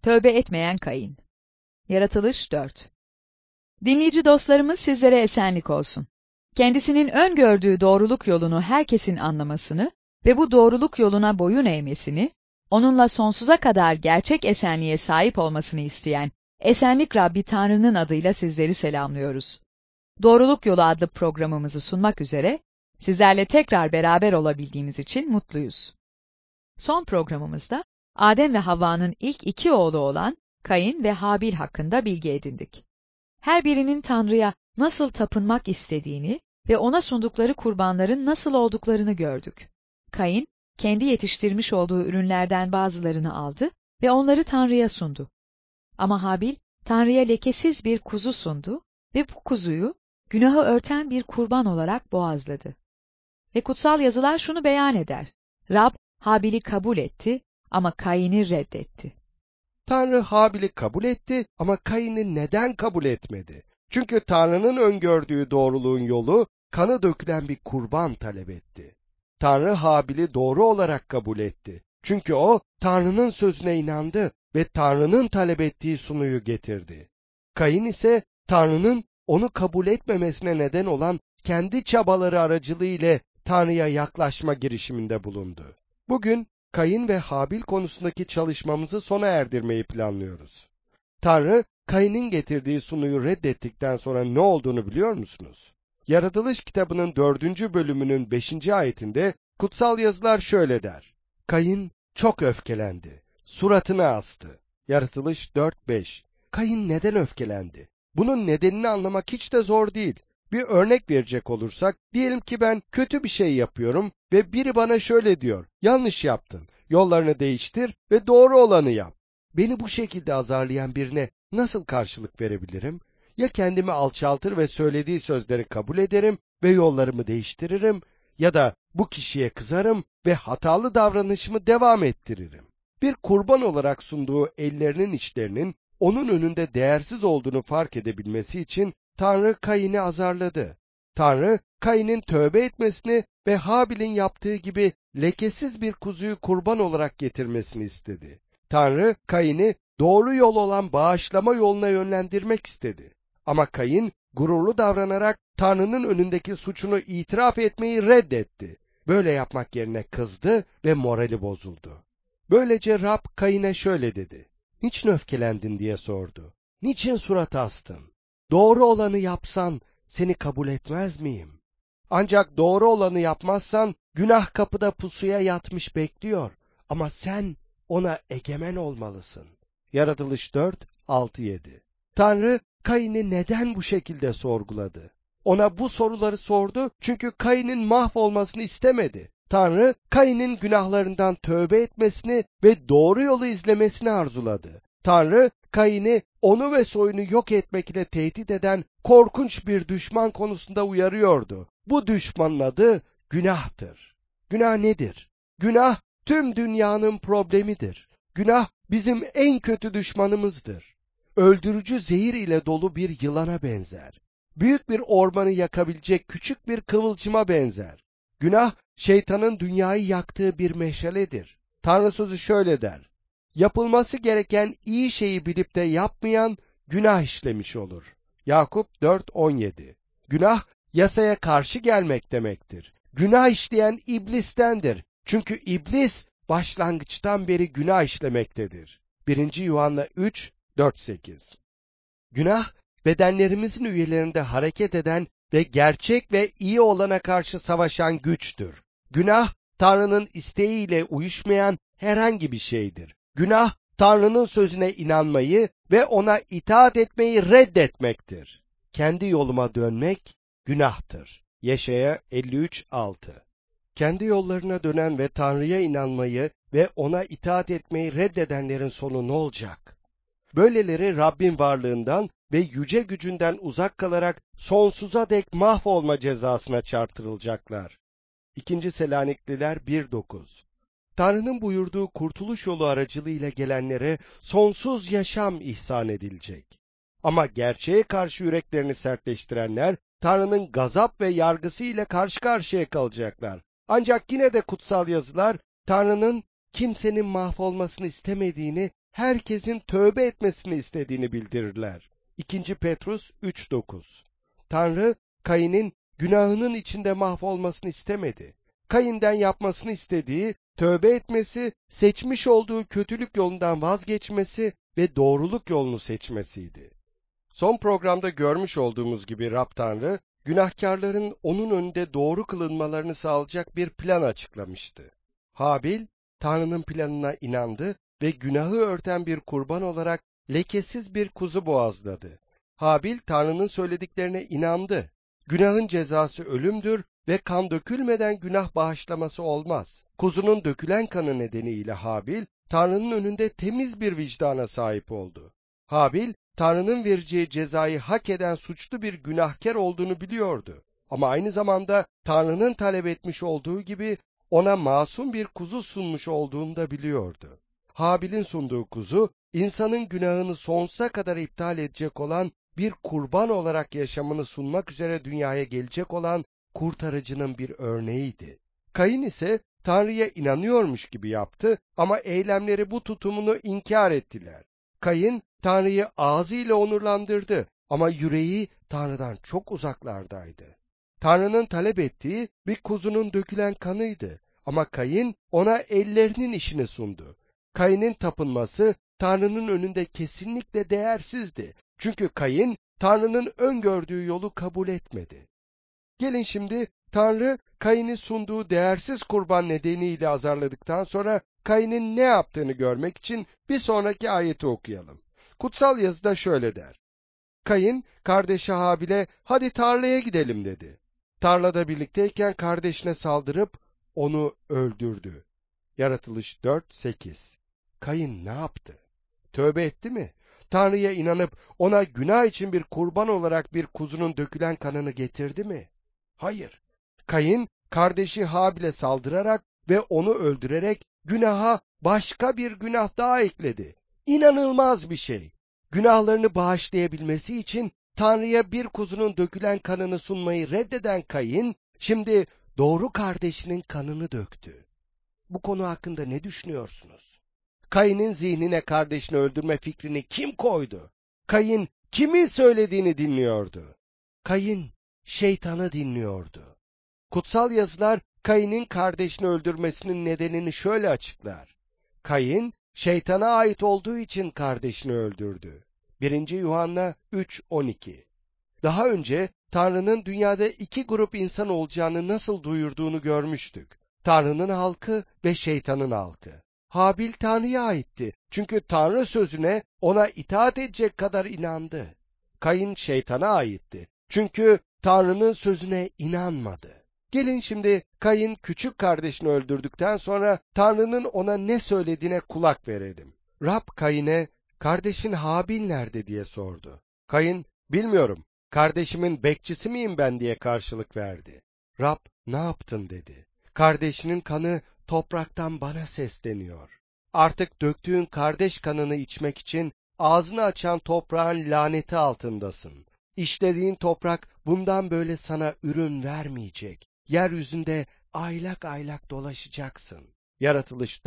Tövbe etmeyen Kain. Yaratılış 4. Dinleyici dostlarımız, sizlere esenlik olsun. Kendisinin öngördüğü doğruluk yolunu herkesin anlamasını ve bu doğruluk yoluna boyun eğmesini, onunla sonsuza kadar gerçek esenliğe sahip olmasını isteyen Esenlik Rabbi Tanrı'nın adıyla sizleri selamlıyoruz. Doğruluk Yolu adlı programımızı sunmak üzere sizlerle tekrar beraber olabildiğimiz için mutluyuz. Son programımızda Adem ve Havva'nın ilk iki oğlu olan Kain ve Habil hakkında bilgi edindik. Her birinin Tanrı'ya nasıl tapınmak istediğini ve ona sundukları kurbanların nasıl olduklarını gördük. Kain, kendi yetiştirmiş olduğu ürünlerden bazılarını aldı ve onları Tanrı'ya sundu. Ama Habil, Tanrı'ya lekesiz bir kuzu sundu ve bu kuzuyu günahı örten bir kurban olarak boğazladı. Ve kutsal yazılar şunu beyan eder: Rab, Habil'i kabul etti ama Kain'i reddetti. Tanrı Habil'i kabul etti ama Kain'i neden kabul etmedi? Çünkü Tanrı'nın öngördüğü doğruluğun yolu kanı dökülen bir kurban talep etti. Tanrı Habil'i doğru olarak kabul etti. Çünkü o Tanrı'nın sözüne inandı ve Tanrı'nın talep ettiği sunuyu getirdi. Kain ise Tanrı'nın onu kabul etmemesine neden olan kendi çabaları aracılığıyla Tanrı'ya yaklaşma girişiminde bulundu. Bugün Kain ve Habil konusundaki çalışmamızı sona erdirmeyi planlıyoruz. Tanrı, Kain'in getirdiği sunuyu reddettikten sonra ne olduğunu biliyor musunuz? Yaratılış kitabının 4. bölümünün 5. ayetinde kutsal yazılar şöyle der: Kain çok öfkelendi, suratını astı. Yaratılış 4:5. Kain neden öfkelendi? Bunun nedenini anlamak hiç de zor değil. Bir örnek verecek olursak, diyelim ki ben kötü bir şey yapıyorum ve biri bana şöyle diyor: yanlış yaptın, yollarını değiştir ve doğru olanı yap. Beni bu şekilde azarlayan birine nasıl karşılık verebilirim? Ya kendimi alçaltır ve söylediği sözleri kabul ederim ve yollarımı değiştiririm, ya da bu kişiye kızarım ve hatalı davranışımı devam ettiririm. Bir kurban olarak sunduğu ellerinin içlerinin onun önünde değersiz olduğunu fark edebilmesi için Tanrı Kain'i azarladı. Tanrı, Kain'in tövbe etmesini ve Habil'in yaptığı gibi lekesiz bir kuzuyu kurban olarak getirmesini istedi. Tanrı, Kain'i doğru yol olan bağışlama yoluna yönlendirmek istedi. Ama Kain, gururlu davranarak Tanrı'nın önündeki suçunu itiraf etmeyi reddetti. Böyle yapmak yerine kızdı ve morali bozuldu. Böylece Rab Kain'e şöyle dedi: "Niçin öfkelendin?" diye sordu. "Niçin surat astın? Doğru olanı yapsan seni kabul etmez miyim? Ancak doğru olanı yapmazsan günah kapıda pusuya yatmış bekliyor. Ama sen ona egemen olmalısın." Yaratılış 4:6-7. Tanrı Kain'i neden bu şekilde sorguladı? Ona bu soruları sordu çünkü Kain'in mahvolmasını istemedi. Tanrı, Kain'in günahlarından tövbe etmesini ve doğru yolu izlemesini arzuladı. Tanrı, Kain'i onu ve soyunu yok etmek ile tehdit eden korkunç bir düşman konusunda uyarıyordu. Bu düşmanın adı günahtır. Günah nedir? Günah tüm dünyanın problemidir. Günah bizim en kötü düşmanımızdır. Öldürücü zehir ile dolu bir yılana benzer. Büyük bir ormanı yakabilecek küçük bir kıvılcıma benzer. Günah, şeytanın dünyayı yaktığı bir meşaledir. Tanrı sözü şöyle der: "Yapılması gereken iyi şeyi bilip de yapmayan günah işlemiş olur." Yakup 4:17. Günah, yasaya karşı gelmek demektir. Günah işleyen iblistendir. Çünkü iblis başlangıçtan beri günah işlemektedir. 1. Yuhanna 3:4-8. Günah, bedenlerimizin üyelerinde hareket eden ve gerçek ve iyi olana karşı savaşan güçtür. Günah, Tanrı'nın isteğiyle uyuşmayan herhangi bir şeydir. Günah, Tanrı'nın sözüne inanmayı ve ona itaat etmeyi reddetmektir. Kendi yoluma dönmek günahtır. Yeşaya 53:6. Kendi yollarına dönen ve Tanrı'ya inanmayı ve ona itaat etmeyi reddedenlerin sonu ne olacak? Böyleleri Rabbin varlığından ve yüce gücünden uzak kalarak sonsuza dek mahvolma cezasına çarptırılacaklar. 2. Selanikliler 1:9. Tanrı'nın buyurduğu kurtuluş yolu aracılığıyla gelenlere sonsuz yaşam ihsan edilecek. Ama gerçeğe karşı yüreklerini sertleştirenler, Tanrı'nın gazap ve yargısı ile karşı karşıya kalacaklar. Ancak yine de kutsal yazılar, Tanrı'nın kimsenin mahvolmasını istemediğini herkesin tövbe etmesini istediğini bildirirler. 2. Petrus 3:9. Tanrı, Kayin'in günahının içinde mahvolmasını istemedi. Kayin'den yapmasını istediği, tövbe etmesi, seçmiş olduğu kötülük yolundan vazgeçmesi ve doğruluk yolunu seçmesiydi. Son programda görmüş olduğumuz gibi Rab Tanrı, günahkarların onun önünde doğru kılınmalarını sağlayacak bir plan açıklamıştı. Habil, Tanrı'nın planına inandı ve günahı örten bir kurban olarak lekesiz bir kuzu boğazladı. Habil, Tanrı'nın söylediklerine inandı. Günahın cezası ölümdür ve kan dökülmeden günah bağışlaması olmaz. Kuzunun dökülen kanı nedeniyle Habil, Tanrı'nın önünde temiz bir vicdana sahip oldu. Habil, Tanrı'nın vereceği cezayı hak eden suçlu bir günahkar olduğunu biliyordu. Ama aynı zamanda Tanrı'nın talep etmiş olduğu gibi ona masum bir kuzu sunmuş olduğunu da biliyordu. Habil'in sunduğu kuzu, insanın günahını sonsuza kadar iptal edecek olan bir kurban olarak yaşamını sunmak üzere dünyaya gelecek olan kurtarıcının bir örneğiydi. Kayin ise Tanrı'ya inanıyormuş gibi yaptı ama eylemleri bu tutumunu inkar ettiler. Kayin, Tanrı'yı ağzıyla onurlandırdı ama yüreği Tanrı'dan çok uzaklardaydı. Tanrı'nın talep ettiği bir kuzunun dökülen kanıydı ama Kayin ona ellerinin işini sundu. Kayin'in tapınması Tanrı'nın önünde kesinlikle değersizdi. Çünkü Kayin, Tanrı'nın öngördüğü yolu kabul etmedi. Gelin şimdi Tanrı, Kayin'i sunduğu değersiz kurban nedeniyle azarladıktan sonra Kayin'in ne yaptığını görmek için bir sonraki ayeti okuyalım. Kutsal yazıda şöyle der. Kayin, kardeşi Habil'e hadi tarlaya gidelim dedi. Tarlada birlikteyken kardeşine saldırıp onu öldürdü. Yaratılış 4:8. Kayin ne yaptı? Tövbe etti mi? Tanrı'ya inanıp ona günah için bir kurban olarak bir kuzunun dökülen kanını getirdi mi? Hayır. Kayin, kardeşi Habil'e saldırarak ve onu öldürerek günaha başka bir günah daha ekledi. İnanılmaz bir şey. Günahlarını bağışlayabilmesi için Tanrı'ya bir kuzunun dökülen kanını sunmayı reddeden Kayin, şimdi doğru kardeşinin kanını döktü. Bu konu hakkında ne düşünüyorsunuz? Kayin'in zihnine kardeşini öldürme fikrini kim koydu? Kayin kimin söylediğini dinliyordu? Kayin şeytanı dinliyordu. Kutsal yazılar Kayin'in kardeşini öldürmesinin nedenini şöyle açıklar. Kayin şeytana ait olduğu için kardeşini öldürdü. 1. Yuhanna 3:12. Daha önce Tanrı'nın dünyada iki grup insan olacağını nasıl duyurduğunu görmüştük. Tanrı'nın halkı ve şeytanın halkı. Habil Tanrı'ya aitti. Çünkü Tanrı sözüne ona itaat edecek kadar inandı. Kayin şeytana aitti. Çünkü Tanrı'nın sözüne inanmadı. Gelin şimdi Kayin küçük kardeşini öldürdükten sonra Tanrı'nın ona ne söylediğine kulak verelim. Rab Kayin'e kardeşin Habil nerede diye sordu. Kayin bilmiyorum, kardeşimin bekçisi miyim ben diye karşılık verdi. Rab ne yaptın dedi. Kardeşinin kanı topraktan bana sesleniyor. Artık döktüğün kardeş kanını içmek için ağzını açan toprağın laneti altındasın. İşlediğin toprak bundan böyle sana ürün vermeyecek. Yeryüzünde aylak aylak dolaşacaksın. Yaratılış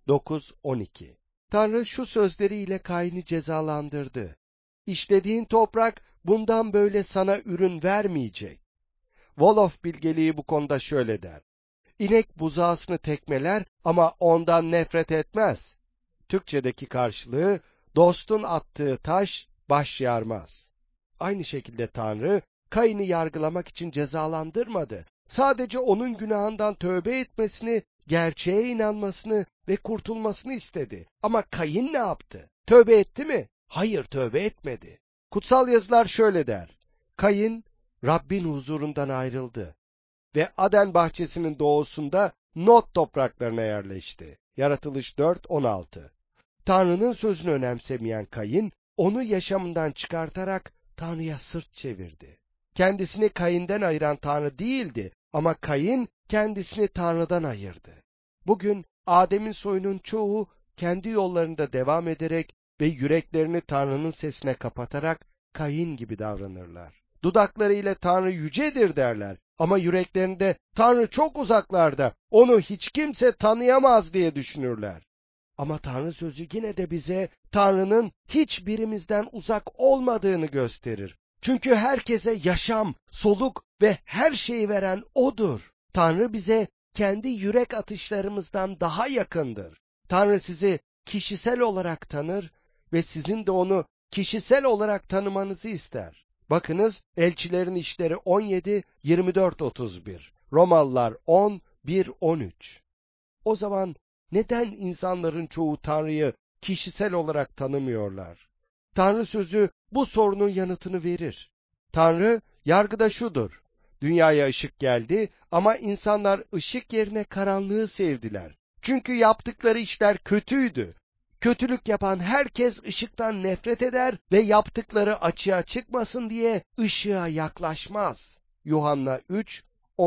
4:9-12. Tanrı şu sözleriyle Kayin'i cezalandırdı. İşlediğin toprak bundan böyle sana ürün vermeyecek. Wolof bilgeliği bu konuda şöyle der. İnek buzağısını tekmeler ama ondan nefret etmez. Türkçedeki karşılığı, dostun attığı taş baş yarmaz. Aynı şekilde Tanrı, Kayin'i yargılamak için cezalandırmadı. Sadece onun günahından tövbe etmesini, gerçeğe inanmasını ve kurtulmasını istedi. Ama Kayin ne yaptı? Tövbe etti mi? Hayır, tövbe etmedi. Kutsal yazılar şöyle der. Kayin, Rabbin huzurundan ayrıldı ve Aden bahçesinin doğusunda Not topraklarına yerleşti. Yaratılış 4:16. Tanrı'nın sözünü önemsemeyen Kayin, onu yaşamından çıkartarak Tanrı'ya sırt çevirdi. Kendisini Kayin'den ayıran Tanrı değildi ama Kayin kendisini Tanrı'dan ayırdı. Bugün Adem'in soyunun çoğu kendi yollarında devam ederek ve yüreklerini Tanrı'nın sesine kapatarak Kayin gibi davranırlar. Dudaklarıyla Tanrı yücedir derler ama yüreklerinde Tanrı çok uzaklarda, onu hiç kimse tanıyamaz diye düşünürler. Ama Tanrı sözü yine de bize Tanrı'nın hiçbirimizden uzak olmadığını gösterir. Çünkü herkese yaşam, soluk ve her şeyi veren O'dur. Tanrı bize kendi yürek atışlarımızdan daha yakındır. Tanrı sizi kişisel olarak tanır ve sizin de onu kişisel olarak tanımanızı ister. Bakınız Elçilerin İşleri 17, 24-31, Romalılar 10, 1-13. O zaman neden insanların çoğu Tanrı'yı kişisel olarak tanımıyorlar? Tanrı sözü bu sorunun yanıtını verir. Tanrı yargıda şudur: dünyaya ışık geldi ama insanlar ışık yerine karanlığı sevdiler. Çünkü yaptıkları işler kötüydü. Kötülük yapan herkes ışıktan nefret eder ve yaptıkları açığa çıkmasın diye ışığa yaklaşmaz. Yuhanna 3,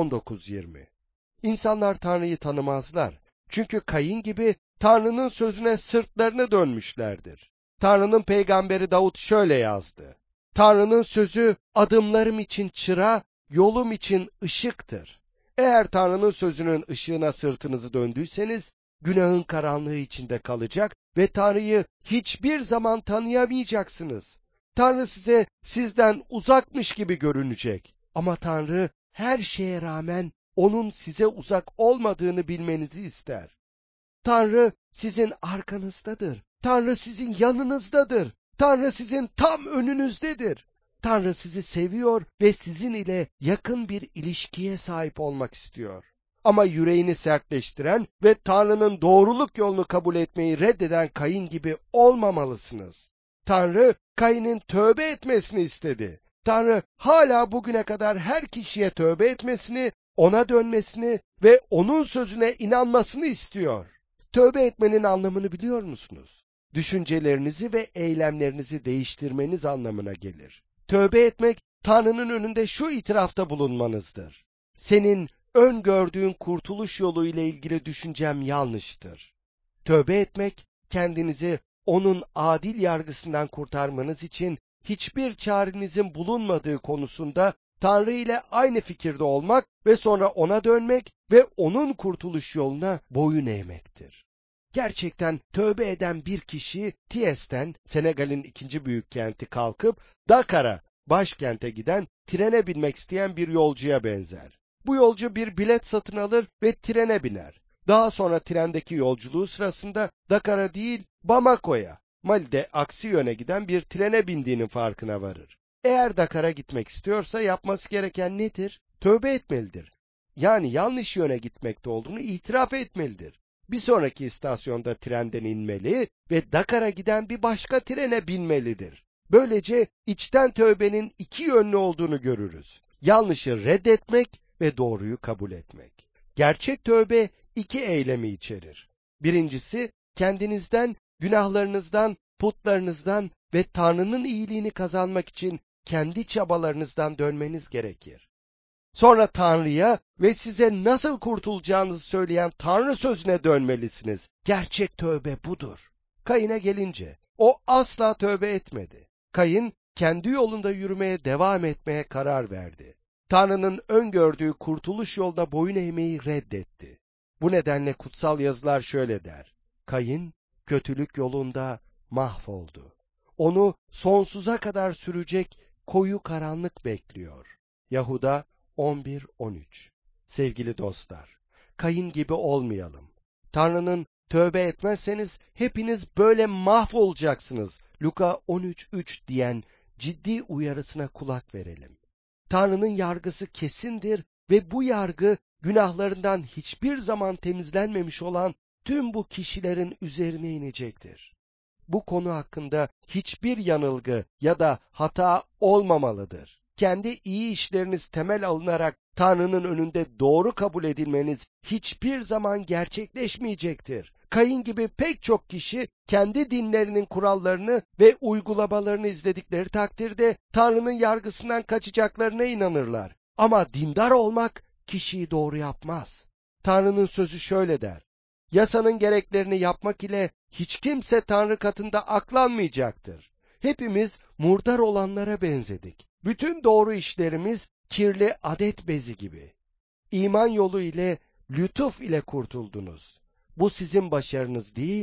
19-20. İnsanlar Tanrı'yı tanımazlar. Çünkü Kayın gibi Tanrı'nın sözüne sırtlarını dönmüşlerdir. Tanrı'nın peygamberi Davut şöyle yazdı: Tanrı'nın sözü adımlarım için çıra, yolum için ışıktır. Eğer Tanrı'nın sözünün ışığına sırtınızı döndüyseniz, günahın karanlığı içinde kalacak ve Tanrı'yı hiçbir zaman tanıyamayacaksınız. Tanrı size sizden uzakmış gibi görünecek. Ama Tanrı her şeye rağmen onun size uzak olmadığını bilmenizi ister. Tanrı sizin arkanızdadır. Tanrı sizin yanınızdadır. Tanrı sizin tam önünüzdedir. Tanrı sizi seviyor ve sizin ile yakın bir ilişkiye sahip olmak istiyor. Ama yüreğini sertleştiren ve Tanrı'nın doğruluk yolunu kabul etmeyi reddeden Kayın gibi olmamalısınız. Tanrı, Kayın'ın tövbe etmesini istedi. Tanrı hala bugüne kadar her kişiye tövbe etmesini, ona dönmesini ve onun sözüne inanmasını istiyor. Tövbe etmenin anlamını biliyor musunuz? Düşüncelerinizi ve eylemlerinizi değiştirmeniz anlamına gelir. Tövbe etmek, Tanrı'nın önünde şu itirafta bulunmanızdır: senin öngördüğün kurtuluş yolu ile ilgili düşüncem yanlıştır. Tövbe etmek, kendinizi onun adil yargısından kurtarmanız için hiçbir çarenizin bulunmadığı konusunda Tanrı ile aynı fikirde olmak ve sonra ona dönmek ve onun kurtuluş yoluna boyun eğmektir. Gerçekten tövbe eden bir kişi, Thies'ten, Senegal'in ikinci büyük kenti, kalkıp Dakar'a, başkente giden, trene binmek isteyen bir yolcuya benzer. Bu yolcu bir bilet satın alır ve trene biner. Daha sonra trendeki yolculuğu sırasında Dakar'a değil, Bamako'ya, Mali'de aksi yöne giden bir trene bindiğinin farkına varır. Eğer Dakar'a gitmek istiyorsa yapması gereken nedir? Tövbe etmelidir. Yani yanlış yöne gitmekte olduğunu itiraf etmelidir. Bir sonraki istasyonda trenden inmeli ve Dakar'a giden bir başka trene binmelidir. Böylece içten tövbenin iki yönlü olduğunu görürüz: yanlışı reddetmek ve doğruyu kabul etmek. Gerçek tövbe iki eylemi içerir. Birincisi, kendinizden, günahlarınızdan, putlarınızdan ve Tanrı'nın iyiliğini kazanmak için kendi çabalarınızdan dönmeniz gerekir. Sonra Tanrı'ya ve size nasıl kurtulacağınızı söyleyen Tanrı sözüne dönmelisiniz. Gerçek tövbe budur. Kayın'a gelince, o asla tövbe etmedi. Kayın, kendi yolunda yürümeye devam etmeye karar verdi. Tanrı'nın öngördüğü kurtuluş yoluna boyun eğmeyi reddetti. Bu nedenle kutsal yazılar şöyle der: Kayın, kötülük yolunda mahvoldu. Onu sonsuza kadar sürecek koyu karanlık bekliyor. Yahuda 11-13. Sevgili dostlar, Kayın gibi olmayalım. Tanrı'nın tövbe etmezseniz hepiniz böyle mahvolacaksınız, Luka 13:3 diyen ciddi uyarısına kulak verelim. Tanrı'nın yargısı kesindir ve bu yargı günahlarından hiçbir zaman temizlenmemiş olan tüm bu kişilerin üzerine inecektir. Bu konu hakkında hiçbir yanılgı ya da hata olmamalıdır. Kendi iyi işleriniz temel alınarak Tanrı'nın önünde doğru kabul edilmeniz hiçbir zaman gerçekleşmeyecektir. Kayın gibi pek çok kişi kendi dinlerinin kurallarını ve uygulamalarını izledikleri takdirde Tanrı'nın yargısından kaçacaklarına inanırlar. Ama dindar olmak kişiyi doğru yapmaz. Tanrı'nın sözü şöyle der: yasanın gereklerini yapmak ile hiç kimse Tanrı katında aklanmayacaktır. Hepimiz murdar olanlara benzedik. Bütün doğru işlerimiz kirli adet bezi gibi. İman yolu ile, lütuf ile kurtuldunuz. Bu sizin başarınız değil,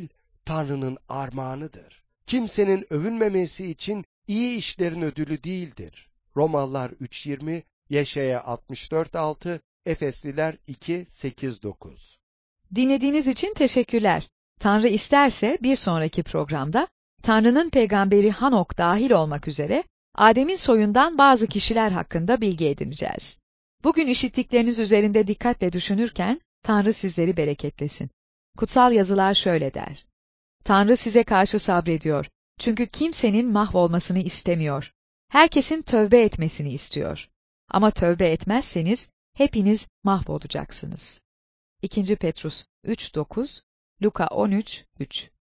Tanrı'nın armağanıdır. Kimsenin övünmemesi için iyi işlerin ödülü değildir. Romalılar 3:20, Yeşaya 64:6, Efesliler 2:8-9. Dinlediğiniz için teşekkürler. Tanrı isterse bir sonraki programda Tanrı'nın peygamberi Hanok dahil olmak üzere Adem'in soyundan bazı kişiler hakkında bilgi edineceğiz. Bugün işittikleriniz üzerinde dikkatle düşünürken Tanrı sizleri bereketlesin. Kutsal yazılar şöyle der: Tanrı size karşı sabrediyor. Çünkü kimsenin mahvolmasını istemiyor. Herkesin tövbe etmesini istiyor. Ama tövbe etmezseniz hepiniz mahvolacaksınız. 2. Petrus 3:9, Luka 13:3